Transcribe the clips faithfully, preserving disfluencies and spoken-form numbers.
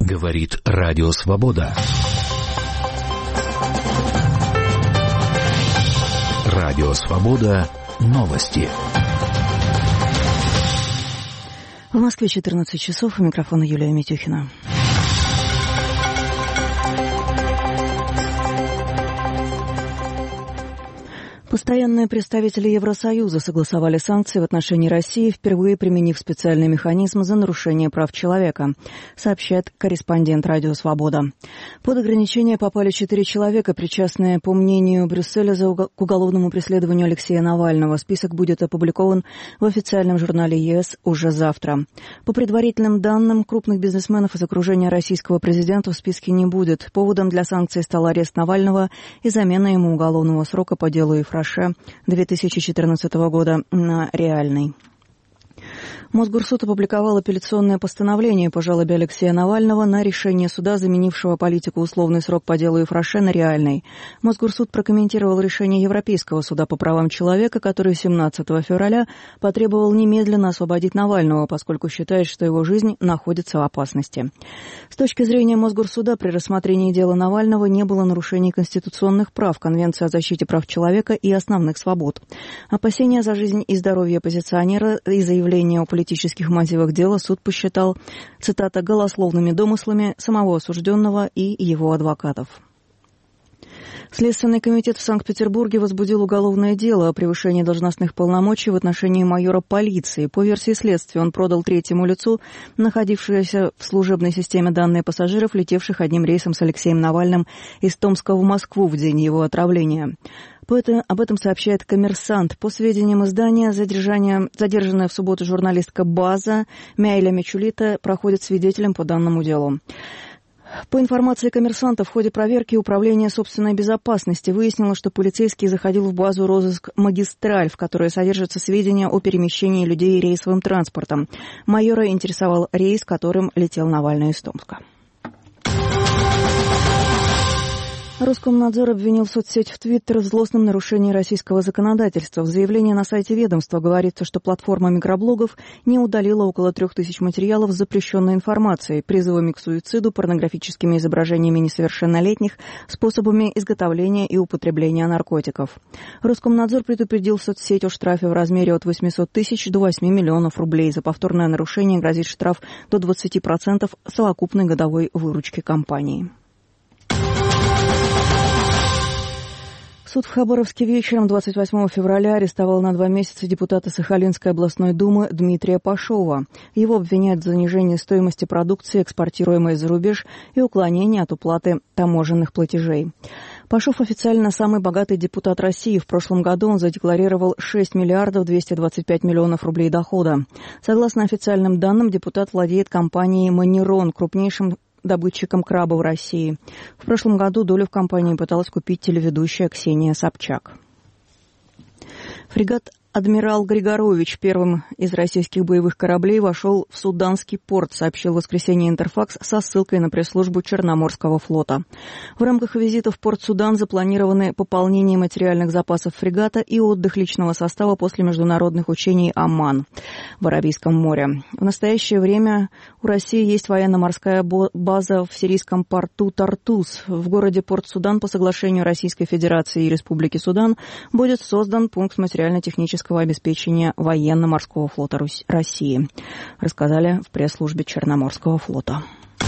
Говорит Радио Свобода. Радио Свобода. Новости. В Москве четырнадцать часов. У микрофона Юлия Митюхина. Постоянные представители Евросоюза согласовали санкции в отношении России, впервые применив специальный механизм за нарушение прав человека, сообщает корреспондент Радио Свобода. Под ограничения попали четыре человека, причастные, по мнению Брюсселя, к уголовному преследованию Алексея Навального. Список будет опубликован в официальном журнале ЕС уже завтра. По предварительным данным, крупных бизнесменов из окружения российского президента в списке не будет. Поводом для санкций стал арест Навального и замена ему уголовного срока по делу Ефраши две тысячи четырнадцатого года на реальный. Мосгорсуд опубликовал апелляционное постановление по жалобе Алексея Навального на решение суда, заменившего политику условный срок по делу Ефраши на реальный. Мосгорсуд прокомментировал решение Европейского суда по правам человека, который семнадцатого февраля потребовал немедленно освободить Навального, поскольку считает, что его жизнь находится в опасности. С точки зрения Мосгорсуда, при рассмотрении дела Навального не было нарушений конституционных прав, Конвенции о защите прав человека и основных свобод. Опасения за жизнь и здоровье оппозиционера и заявление о политических мотивах дела суд посчитал, цитата, голословными домыслами самого осужденного и его адвокатов. Следственный комитет в Санкт-Петербурге возбудил уголовное дело о превышении должностных полномочий в отношении майора полиции. По версии следствия, он продал третьему лицу, находившееся в служебной системе, данные пассажиров, летевших одним рейсом с Алексеем Навальным из Томска в Москву в день его отравления. Об этом сообщает «Коммерсант». По сведениям издания, задержанная в субботу журналистка База Мяйля Мичулита проходит свидетелем по данному делу. По информации «Коммерсанта», в ходе проверки Управления собственной безопасности выяснило, что полицейский заходил в базу «Розыск Магистраль», в которой содержатся сведения о перемещении людей рейсовым транспортом. Майора интересовал рейс, которым летел Навальный из Томска. Роскомнадзор обвинил соцсеть в Твиттер в злостном нарушении российского законодательства. В заявлении на сайте ведомства говорится, что платформа микроблогов не удалила около трех тысяч материалов с запрещенной информацией, призывами к суициду, порнографическими изображениями несовершеннолетних, способами изготовления и употребления наркотиков. Роскомнадзор предупредил соцсеть о штрафе в размере от восьмисот тысяч до восьми миллионов рублей. За повторное нарушение грозит штраф до двадцати процентов совокупной годовой выручки компании. Суд в Хабаровске вечером двадцать восьмого февраля арестовал на два месяца депутата Сахалинской областной думы Дмитрия Пашова. Его обвиняют в занижении стоимости продукции, экспортируемой за рубеж, и уклонении от уплаты таможенных платежей. Пашов официально самый богатый депутат России. В прошлом году он задекларировал шесть миллиардов двести двадцать пять миллионов рублей дохода. Согласно официальным данным, депутат владеет компанией «Манерон», крупнейшим добытчиком краба в России. В прошлом году долю в компании пыталась купить телеведущая Ксения Собчак. Фрегат «Адмирал Григорович», первым из российских боевых кораблей, вошел в Суданский порт, сообщил в воскресенье Интерфакс со ссылкой на пресс-службу Черноморского флота. В рамках визита в порт Судан запланированы пополнение материальных запасов фрегата и отдых личного состава после международных учений «Оман» в Аравийском море. В настоящее время у России есть военно-морская база в сирийском порту Тартус. В городе Порт-Судан по соглашению Российской Федерации и Республики Судан будет создан пункт материально-технического обеспечения военно-морского флота России, рассказали в пресс-службе Черноморского флота.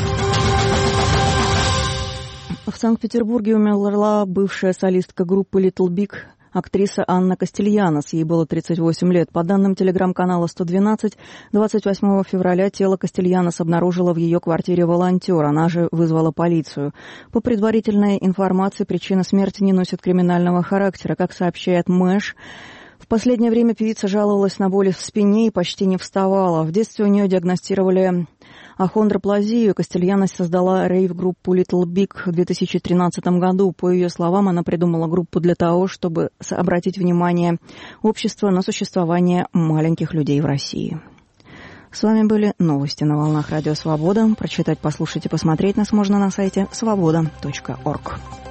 В Санкт-Петербурге умерла бывшая солистка группы Little Big, актриса Анна Кастельянос. Ей было тридцать восемь лет. По данным телеграм-канала сто двенадцать, двадцать восьмого февраля тело Кастельянос обнаружила в ее квартире волонтер. Она же вызвала полицию. По предварительной информации, причина смерти не носит криминального характера. Как сообщает Мэш, в последнее время певица жаловалась на боли в спине и почти не вставала. В детстве у нее диагностировали ахондроплазию. Кастельянос создала рейв-группу Little Big в две тысячи тринадцатом году. По ее словам, она придумала группу для того, чтобы обратить внимание общества на существование маленьких людей в России. С вами были новости на волнах Радио Свобода. Прочитать, послушать и посмотреть нас можно на сайте свобода точка орг.